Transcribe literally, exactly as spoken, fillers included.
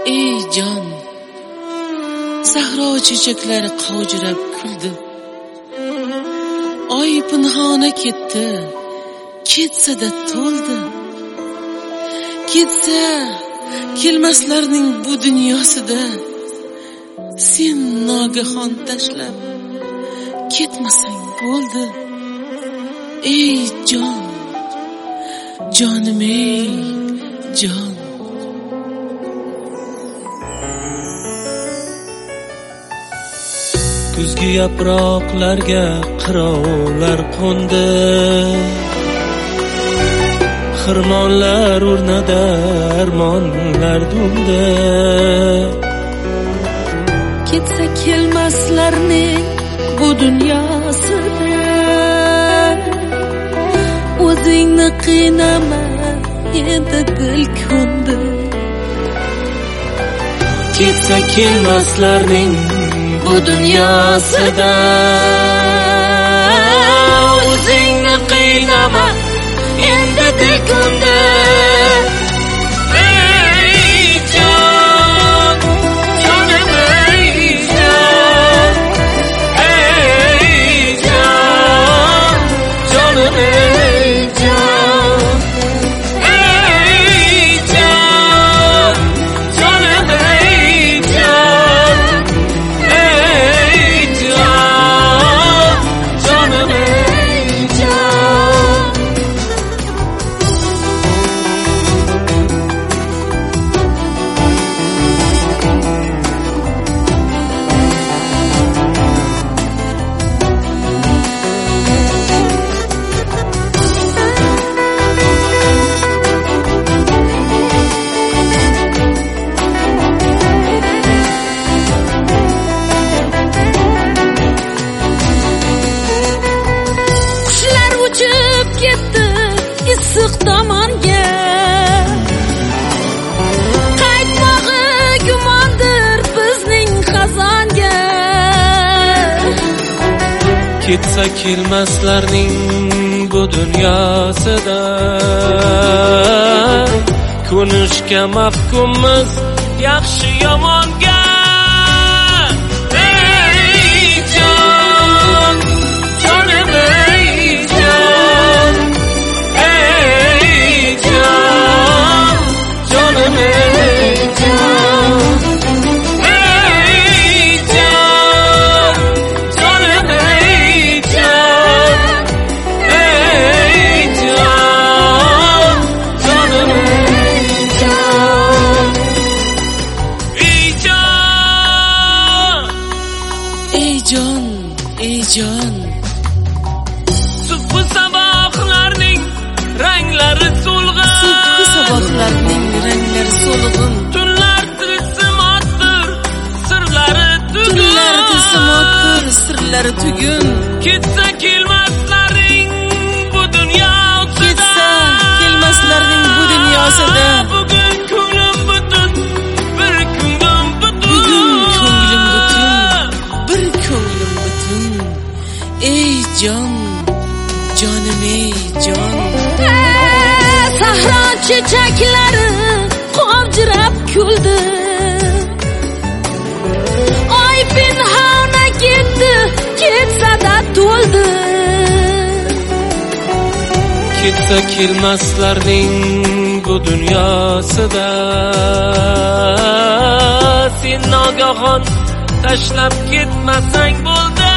ey jon, sahro chechaklari qovjirab kuldi. Oy pinhona ketdi, ketsa-da to'ldi. Ketsa, kelmaslarning bu dunyosida sen nogahon tashlab ketmasang bo'ldi. Ey jon, jonim ey jon. Kuzgi yaproqlarga qirovlar qo'ndi, xirmonlar o'rnida armonlar dumdi. Ketsa kelmaslarning bu dunyosida o'zingni qiynama, endi dil ko'ndi. Ketsa kelmaslarning bu dunyosida o'zingni qiynama, endi dil ko'ndi. Issiq tomonga qaytmog'i gumondir bizning xazonga. Ketsa kelmaslarning bu dunyosida ko'nishga mahkummiz yaxshi yomonga. Ey jon, subhi sabahlarning ranglari so'lg'in, subhi sabahlarning ranglari so'lg'in. Tunlar tilsimotdir, sirlari tugun, tunlar tilsimotdir, sirlari tugun. Ketsa kelmaslarning bu dunyosida, ketsa kelmaslarning bu dunyosida bugun ko'nglim butun, bir ko'nglim butun, bugun ko'nglim butun, bir ko'nglim butun. Ey jon, jonim ey jon. Sahro chechaklari qovjirab kuldi. Oy pinhona ketdi, ketsa-da to'ldi. Ketsa kelmaslarning bu dunyosida sen nogahon tashlab ketmasang bo'ldi.